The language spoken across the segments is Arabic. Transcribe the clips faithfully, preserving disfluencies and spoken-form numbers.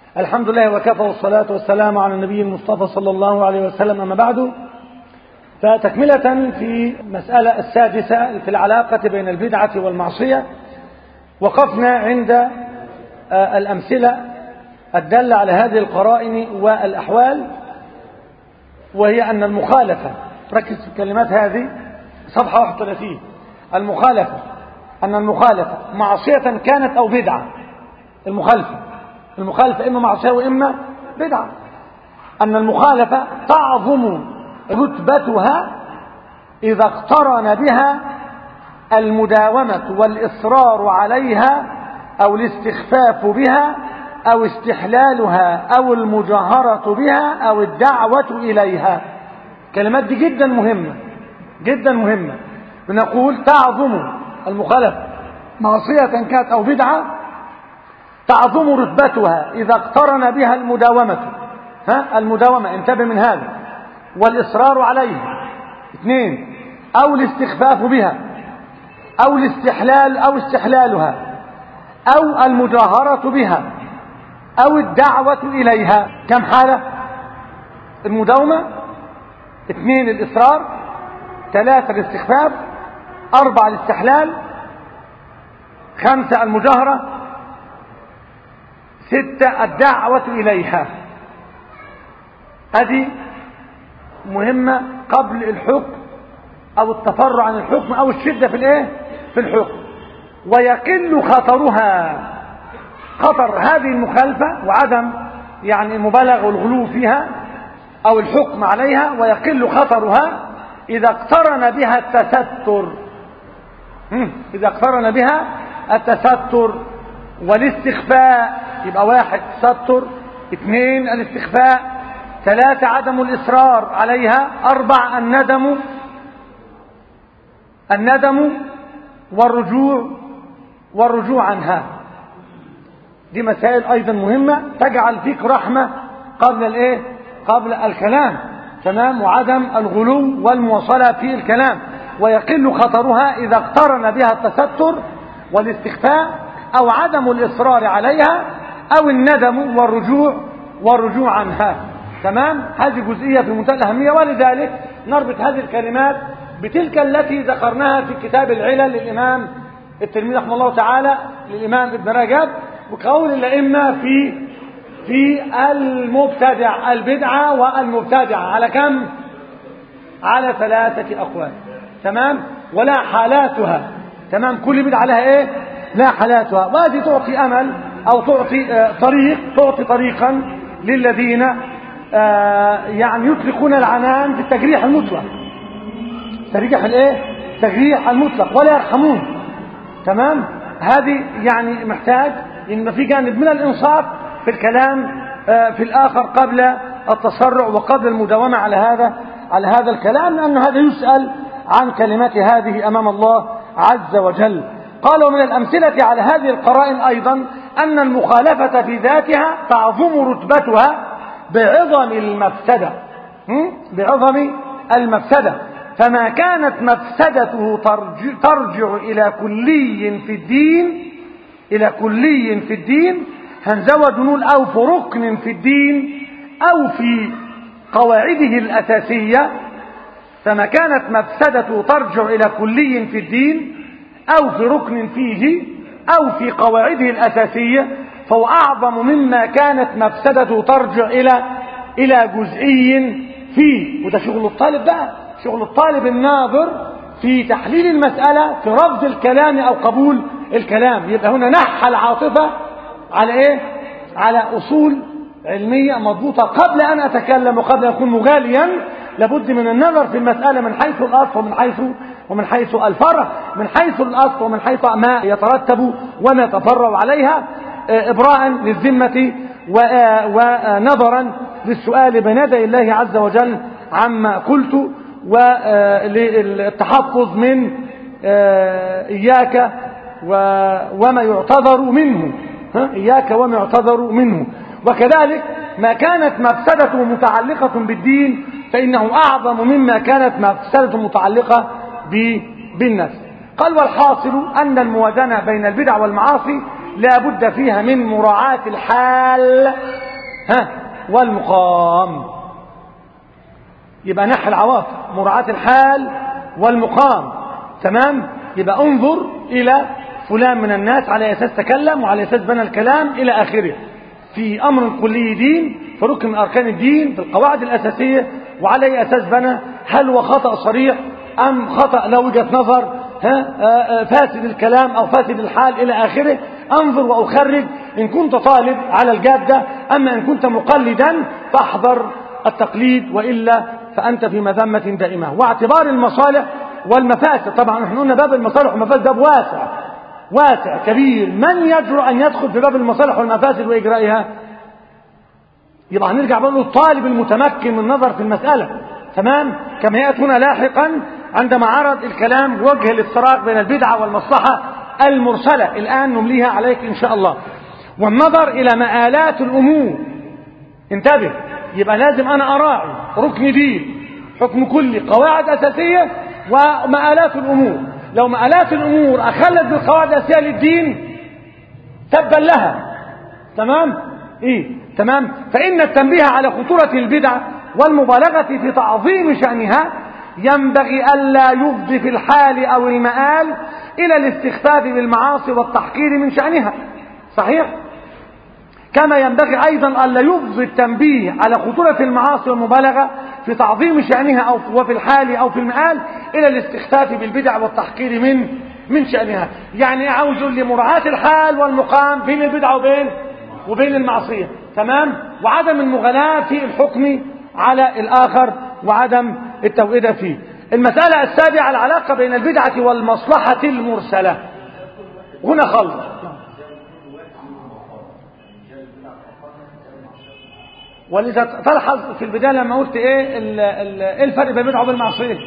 الحمد لله وكفى، والصلاة والسلام على النبي المصطفى صلى الله عليه وسلم. أما بعد، فتكملة في مسألة السادسة في العلاقة بين البدعة والمعصية، وقفنا عند الأمثلة الدالة على هذه القرائن والأحوال، وهي أن المخالفة، ركز في الكلمات هذه، صفحة واحد وثلاثين، المخالفة أن المخالفة معصية كانت أو بدعة. المخالفة المخالفة إما معصية وإما بدعة. أن المخالفة تعظم رتبتها إذا اقترن بها المداومة والإصرار عليها أو الاستخفاف بها أو استحلالها أو المجاهرة بها أو الدعوة إليها. كلمات دي جدا مهمة جدا مهمة. بنقول تعظم المخالفة معصية كانت أو بدعة، تعظم رتبتها إذا اقترن بها المداومة، ها المداومة انتبه من هذا، والإصرار عليها، اثنين، أو الاستخفاف بها أو الاستحلال أو استحلالها أو المجاهرة بها أو الدعوة إليها. كم حالة؟ المداومة، اثنين الإصرار، ثلاثة الاستخفاف، أربعة الاستحلال، خمسة المجاهرة، ستة الدعوة إليها. هذه مهمة قبل الحكم أو التفرع عن الحكم أو الشدة في الإيه؟ في الحكم. ويقل خطرها، خطر هذه المخالفة وعدم يعني المبالغة والغلو فيها أو الحكم عليها، ويقل خطرها إذا اقترن بها التستر. إذا اقترن بها التستر والاستخفاء. يبقى واحد تستر، اثنين الاستخفاء، ثلاثة عدم الإصرار عليها، أربعة الندم الندم والرجوع والرجوع عنها. دي مسائل أيضا مهمة تجعل فيك رحمة قبل الإيه؟ قبل الكلام، تمام، وعدم الغلو والمواصلة في الكلام. ويقل خطرها إذا اقترن بها التستر والاستخفاء أو عدم الإصرار عليها أو الندم والرجوع والرجوع عنها. تمام. هذه جزئية في منتهى الأهمية، ولذلك نربط هذه الكلمات بتلك التي ذكرناها في كتاب العلل للإمام الترمذي رحمه الله تعالى، للإمام ابن رجب، وقول الأئمة في في المبتدع، البدعة والمبتدعة على كم؟ على ثلاثة أقوال. تمام. ولا حالاتها. تمام. كل بدعة لها إيه؟ لا حالاتها. وهذه تعطي أمل أو تعطي آه طريق، تعطي طريقا للذين آه يعني يطلقون العنان في التجريح المطلق، تجريح الايه؟ تجريح المطلق، ولا يرحمون. تمام. هذه يعني محتاج ان في جانب من الانصاف في الكلام آه في الاخر قبل التسرع وقبل المداومه على هذا على هذا الكلام، لان هذا يسأل عن كلمات هذه امام الله عز وجل. قالوا من الامثله على هذه القرائن ايضا ان المخالفه في ذاتها تعظم رتبتها بعظم المفسده، بعظم المفسده. فما كانت مفسدته ترجع إلى كلي في الدين، إلى كلي في الدين، هنزود نقول أو في ركن في الدين أو في قواعده الأساسية. فما كانت مفسدته ترجع إلى كلي في الدين أو في ركن فيه أو في قواعده الأساسية، فهو أعظم مما كانت مفسدته ترجع إلى إلى جزئي فيه. وده شغل الطالب بقى، شغل الطالب الناظر في تحليل المسألة، في رفض الكلام أو قبول الكلام. يبقى هنا نحى العاطفة على إيه؟ على أصول علمية مضبوطة قبل أن أتكلم وقبل أن أكون مغاليا. لابد من النظر في المسألة من حيث الأصل ومن حيث ومن حيث الفرع، من حيث الأصل ومن حيث ما يترتب وما يتفرع عليها، إبراء للذمة ونظرا للسؤال بين يدي الله عز وجل عما قلت، وللتحفظ من إياك وما يعتذر منه، إياك وما يعتذر منه. وكذلك ما كانت مفسدته متعلقة بالدين فإنه أعظم مما كانت مفسدته متعلقة بالنفس. قال والحاصل أن الموازنة بين البدع والمعاصي لا بد فيها من مراعاة الحال ها والمقام. يبقى نحي العواطف، مراعاة الحال والمقام. تمام. يبقى انظر إلى فلان من الناس على أساس تكلم وعلى أساس بنى الكلام إلى آخره، في أمر كلي دين، في ركن من أركان الدين، في القواعد الأساسية، وعلى أي أساس بنى، هل هو خطأ صريح أم خطأ له وجهة نظر، ها فاسد الكلام أو فاسد الحال إلى آخره. أنظر وأخرج إن كنت طالب على الجادة، أما إن كنت مقلدا فاحذر التقليد، وإلا فأنت في مذمة دائمة. واعتبار المصالح والمفاسد، طبعا نحن قلنا باب المصالح والمفاسد باب واسع واسع كبير، من يجرؤ أن يدخل في باب المصالح والمفاسد وإجرائها؟ يبقى هنرجع بقول الطالب المتمكن من النظر في المسألة. تمام. كما يأتي هنا لاحقا عندما عرض الكلام وجه الافتراق بين البدعة والمصلحة المرسلة، الآن نمليها عليك إن شاء الله. والنظر إلى مآلات الأمور، انتبه، يبقى لازم أنا أراعي ركن دين، حكم كلي، قواعد أساسية، ومآلات الأمور. لو مآلات الأمور أخلت بالقواعد الأساسية للدين تبا لها. تمام. إيه؟ تمام. فإن التنبيه على خطورة البدعة والمبالغة في تعظيم شأنها ينبغي ألا يفضي في الحال أو المآل إلى الاستخفاف بالمعاصي والتحقير من شأنها. صحيح؟ كما ينبغي أيضا ألا يفضي التنبيه على خطورة المعاصي والمبالغة في تعظيم شأنها أو وفي الحال أو في المآل إلى الاستخفاف بالبدع والتحقير من من شأنها. يعني عاوز يقول لي مراعاة الحال والمقام بين البدعة وبين وبين المعصية. تمام. وعدم المغالاة في الحكم على الآخر وعدم التوئيد فيه. المسألة السابعة العلاقة بين البدعة والمصلحة المرسلة. هنا خلط. ولذا تلحظ في البداية لما قلت ايه ايه الفرق بين البدعة وبين المعصية؟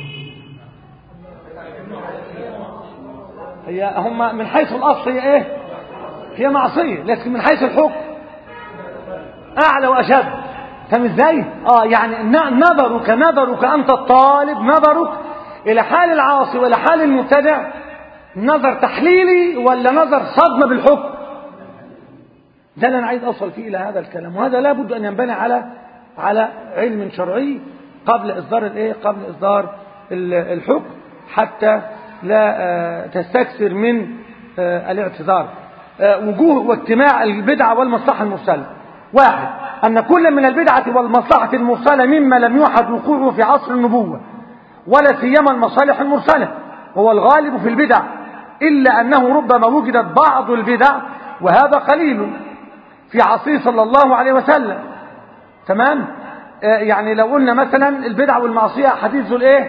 هي هم من حيث الأصل هي ايه؟ هي معصية، لكن من حيث الحكم أعلى وأشد. فاهم ازاي؟ اه يعني نظرك نظرك أنت الطالب، نظرك إلى حال العاصي وإلى حال المبتدع نظر تحليلي ولا نظر صدمة بالحكم؟ ده اللي أنا عايز أوصل فيه إلى هذا الكلام، وهذا لابد أن ينبني على على علم شرعي قبل إصدار الإيه؟ قبل إصدار الحكم، حتى لا تستكثر من الاعتذار. وجوه واجتماع البدعة والمصلحة المرسلة. واحد، أن كل من البدعة والمصلحة المرسلة مما لم يوحد وقوعه في عصر النبوة، ولا سيما المصالح المرسلة، هو الغالب في البدع، إلا أنه ربما وجدت بعض البدع وهذا قليل في عصره صلى الله عليه وسلم. تمام. آه يعني لو قلنا مثلا البدع والمعصية، حديث ذو الايه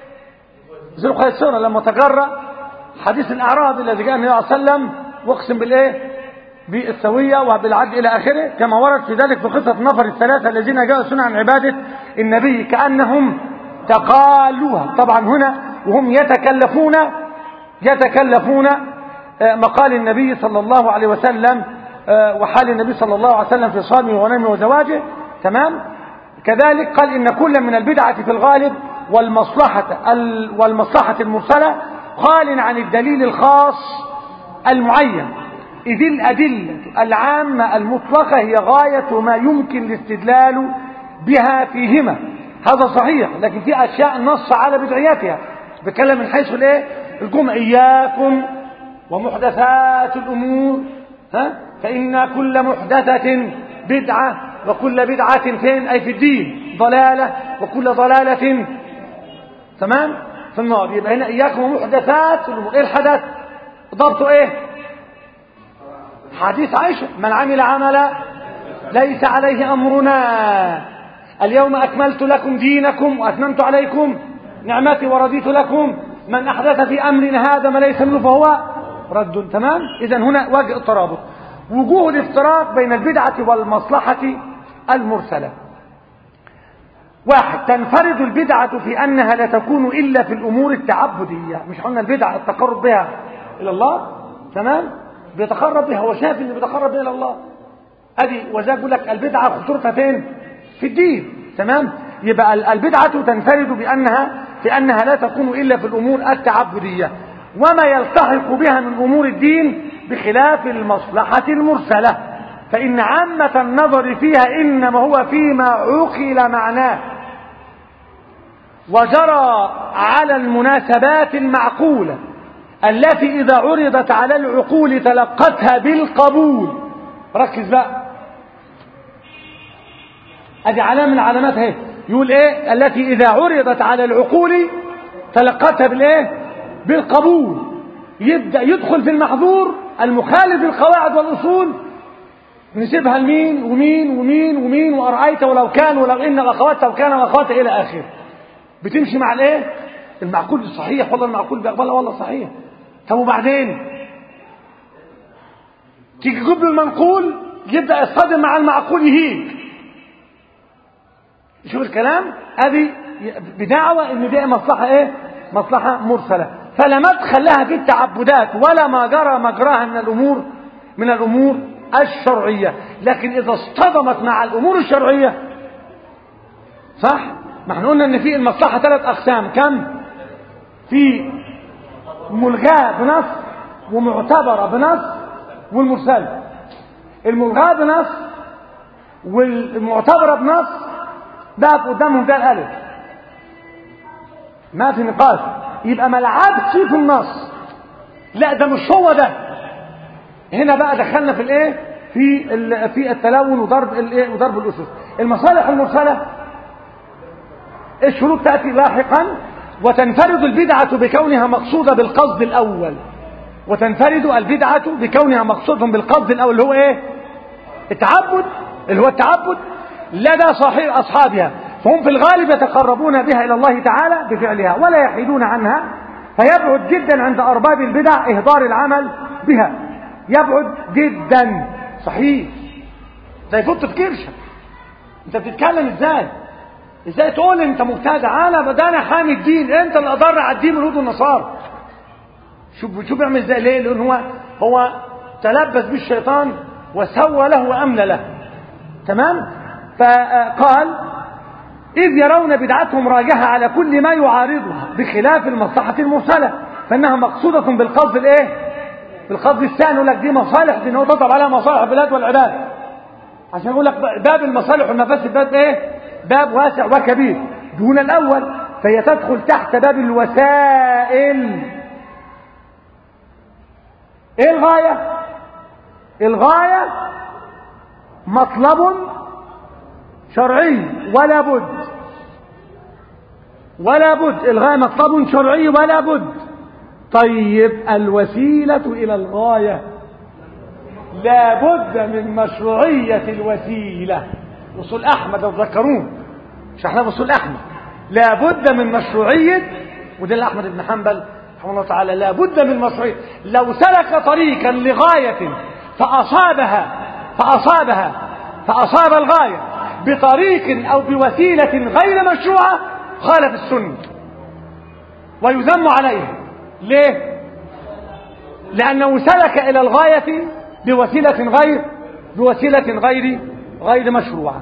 ذو القيصرة لما تجرأ، حديث الأعراب الذي جاء النبي صلى الله عليه وسلم واقسم بالايه بالسوية وبالعدل إلى آخره، كما ورد في ذلك في قصة النفر الثلاثة الذين جاءوا سنة عن عبادة النبي كأنهم تقالوها. طبعا هنا وهم يتكلفون يتكلفون آه مقال النبي صلى الله عليه وسلم وحال النبي صلى الله عليه وسلم في صومه ونومه وزواجه. تمام. كذلك قال إن كل من البدعة في الغالب والمصلحة والمصلحة المرسلة خال عن الدليل الخاص المعين، إذ الأدلة العامة المطلقة هي غاية ما يمكن الاستدلال بها فيهما. هذا صحيح، لكن في أشياء نص على بدعياتها، بكلم من حيث الايه الجمع: إياكم ومحدثات الأمور، ها فإن كل محدثة بدعة وكل بدعة فين؟ أي في الدين ضلالة وكل ضلالة تمام في النار. يبقى هنا إياكم ومحدثات الأمور. إيه الحدث؟ ضبطه إيه؟ حديث عائشة: من عمل عملا ليس عليه أمرنا اليوم أكملت لكم دينكم وأتممت عليكم نعمتي ورضيت لكم، من أحدث في أمرنا هذا ما ليس منه فهو رد. تمام. إذا هنا وجه الترابط، وجوه الافتراق بين البدعة والمصلحة المرسلة. واحد، تنفرد البدعة في أنها لا تكون إلا في الأمور التعبدية. مش قلنا البدعة التقرب بها إلى الله؟ تمام. بيتقرب بها، هو شايف إنه بيتقرب بها إلى الله. أدي وذاك يقول لك البدعة خطورتها فين؟ في الدين. تمام. يبقى البدعة تنفرد بأنها في أنها لا تكون إلا في الأمور التعبدية، وما يلتحق بها من أمور الدين بخلاف المصلحة المرسلة، فإن عامة النظر فيها إنما هو فيما عقل معناه وجرى على المناسبات المعقولة التي إذا عرضت على العقول تلقتها بالقبول. ركز بقى، ادي علامة من العلامات اهي، يقول ايه؟ التي إذا عرضت على العقول تلقتها بالايه؟ بالقبول. يبدأ يدخل في المحظور المخالف للقواعد والأصول، نسيبها لمين ومين ومين ومين، وأرأيت ولو كان ولو إن وأخوات لو كان وأخوات إلى آخره. بتمشي مع الايه؟ المعقول الصحيح، والله المعقول بيقبلها والله صحيح. طب وبعدين تيجي قبل المنقول يبدأ يصطدم مع المعقول يهيج. شوف الكلام، ادي بدعوى ان دي مصلحة ايه؟ مصلحة مرسلة، فلا مدخل لها في التعبدات ولا ما جرى مجراها من الامور من الامور الشرعية. لكن اذا اصطدمت مع الامور الشرعية صح؟ ما احنا قلنا ان في المصلحة ثلاث اقسام، كم؟ في ملغاة بنص ومعتبرة بنص والمرسلة. الملغاة بنص والمعتبرة بنص بقى قدامهم ده الالف، ما في نقاش. يبقى ما لعبش في النص، لا ده مش هو ده. هنا بقى دخلنا في الايه؟ في في التلون وضرب الايه؟ وضرب الاسس. المصالح المرسله الشروط تاتي لاحقا. وتنفرد البدعه بكونها مقصوده بالقصد الاول. وتنفرد البدعه بكونها مقصوده بالقصد الاول اللي هو ايه؟ التعبد، اللي هو التعبد لدى صاحب اصحابها، فهم في الغالب يتقربون بها الى الله تعالى بفعلها ولا يحيدون عنها، فيبعد جدا عند ارباب البدع اهدار العمل بها. يبعد جدا صحيح، زي فوت في كرشه. انت بتتكلم ازاي؟ ازاي تقول انت مبتدع؟ انا بدانا حامي الدين، انت اللي اضر على الدين اليهود والنصارى. شوف شوف بيعمل ازاي. ليه؟ لان هو هو تلبس بالشيطان وسوى له واملى له. تمام؟ فقال إذ يرون بدعتهم راجحة على كل ما يعارضها بخلاف المصلحة المرسلة، فإنها مقصودة بالقصد الإيه؟ بالقصد الثاني. يقول لك دي مصالح، دي إنه تطلب عليها مصالح البلاد والعباد، عشان يقول لك باب المصالح والمفاسد باب إيه؟ باب واسع وكبير دون الأول، فهي تدخل تحت باب الوسائل. إيه الغاية؟ الغاية مطلب شرعي ولا بد، ولا بد. الغاية مطلب شرعي ولا بد. طيب الوسيلة إلى الغاية لا بد من مشروعية الوسيلة. وصول أحمد تذكرون، مش احنا وصول أحمد لا بد من مشروعية، وده أحمد بن حنبل رحمه الله تعالى. لا بد من مشروعية. لو سلك طريقا لغاية فأصابها فأصابها فأصاب الغاية بطريق أو بوسيلة غير مشروعة خالف السنة ويذم عليه. ليه؟ لأنه سلك إلى الغاية بوسيلة غير بوسيلة غير غير مشروعة،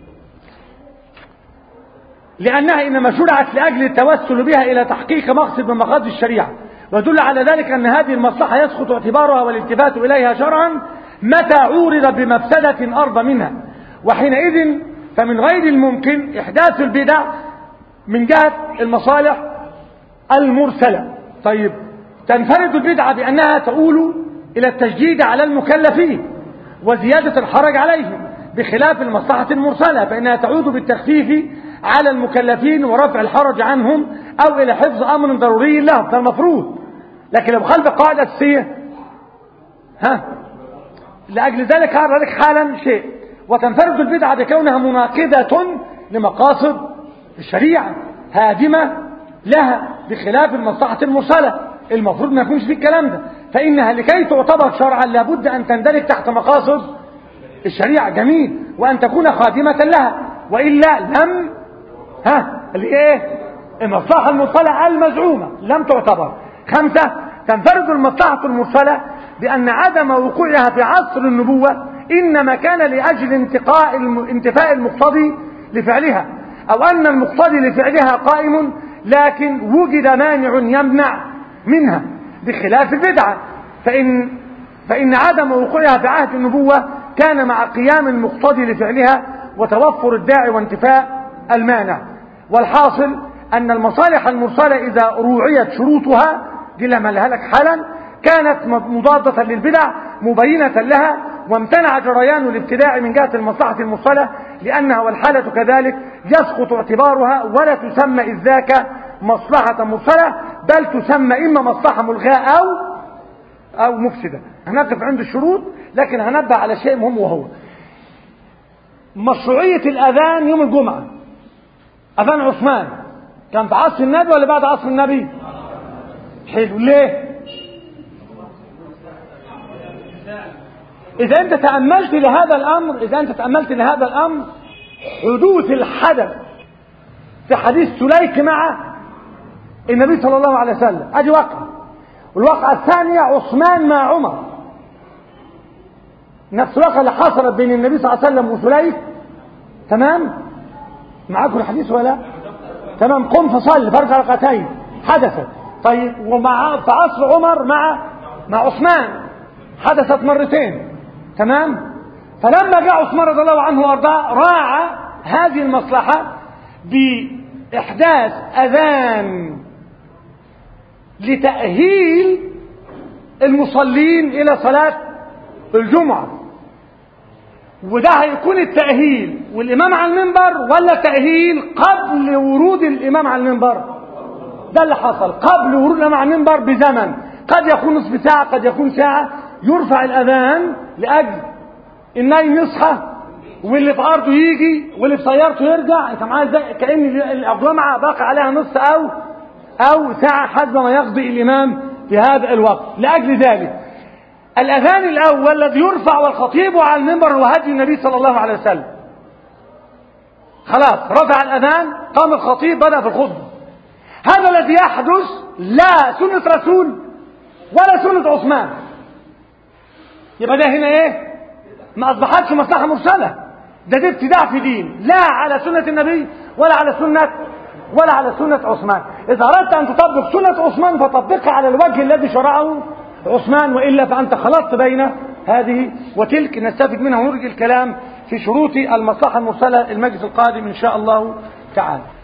لأنها إنما شرعت لأجل التوسل بها إلى تحقيق مقصد من مقاصد الشريعة. ويدل على ذلك أن هذه المصلحة يسقط اعتبارها والالتفات إليها شرعا متى عورض بمفسدة أرضى منها، وحينئذ فمن غير الممكن إحداث البدع من جهة المصالح المرسلة. طيب تنفرد البدعة بأنها تؤول إلى التشديد على المكلفين وزيادة الحرج عليهم بخلاف المصلحة المرسلة، فإنها تعود بالتخفيف على المكلفين ورفع الحرج عنهم أو إلى حفظ أمر ضروري لهم، ده المفروض. لكن لو خلف قاعدة أساسية ها لأجل ذلك هذا ذلك حالا شيء. وتنفرد البدعة بكونها مناقضة لمقاصد الشريعة هادمة لها بخلاف المصلحة المرسلة. المفروض ما يكونش في الكلام ده، فإنها لكي تعتبر شرعا لابد أن تندرج تحت مقاصد الشريعة. جميل. وأن تكون خادمة لها، وإلا لم ها الايه المصلحة المرسلة المزعومة لم تعتبر. خمسة تنفرد المصلحة المرسلة بأن عدم وقوعها في عصر النبوة إنما كان لأجل انتقاء انتفاء المقتضي لفعلها، أو أن المقتضي لفعلها قائم لكن وجد مانع يمنع منها بخلاف البدعة. فإن فإن عدم وقوعها في عهد النبوة كان مع قيام المقتضي لفعلها وتوفر الداعي وانتفاء المانع. والحاصل أن المصالح المرسلة إذا روعيت شروطها دي لما لها لك حالا كانت مضادة للبدع مبينة لها، وامتنع جريان الابتداع من جهة المصلحة المرسلة، لأنها والحالة كذلك يسقط اعتبارها ولا تسمى إذ ذاك مصلحة مرسلة، بل تسمى إما مصلحة ملغاة أو أو مفسدة. هنقف عند الشروط، لكن هنبه على شيء مهم، وهو مشروعية الأذان يوم الجمعة. أذان عثمان كان في عصر النبي ولا بعد عصر النبي؟ حلو. ليه؟ إذا أنت تأملت لهذا الأمر إذا أنت تأملت لهذا الأمر حدوث الحدث في حديث سليك مع النبي صلى الله عليه وسلم، أدي واقعة. والواقعة الثانية عثمان مع عمر، نفس الواقعة اللي حصلت بين النبي صلى الله عليه وسلم وسليك. تمام؟ معاكم الحديث ولا؟ تمام. قم فصل فرق ركعتين، حدثت. طيب ومع في عصر عمر مع مع عثمان حدثت مرتين. تمام. فلما جاء عثمان رضي الله عنه وارضاه راعى هذه المصلحة بإحداث أذان لتأهيل المصلين إلى صلاة الجمعة. وده هيكون التأهيل والإمام على المنبر، ولا تأهيل قبل ورود الإمام على المنبر؟ ده اللي حصل قبل ورود الإمام على المنبر بزمن، قد يكون نصف ساعة قد يكون ساعة، يرفع الأذان لأجل النايم يصحى واللي في أرضه يجي واللي في سيارته يرجع. انت معايا ازاي؟ كأن الجمعة باقي عليها نص أو أو ساعة حسب ما يقضي الإمام في هذا الوقت. لأجل ذلك الأذان الأول الذي يرفع والخطيب على المنبر هو هدي النبي صلى الله عليه وسلم. خلاص رفع الأذان، قام الخطيب بدأ في الخطبة. هذا الذي يحدث لا سنة رسول ولا سنة عثمان. يبقى ده هنا ايه؟ ما أصبحتش مصلحة مرسلة، ده ده ابتداع في دين، لا على سنة النبي ولا على سنة ولا على سنة عثمان. إذا أردت أن تطبق سنة عثمان فطبقها على الوجه الذي شرعه عثمان، وإلا فأنت خلطت بين هذه وتلك. نستفيد منها ونرجع الكلام في شروط المصلحة المرسلة المجلس القادم إن شاء الله تعالى.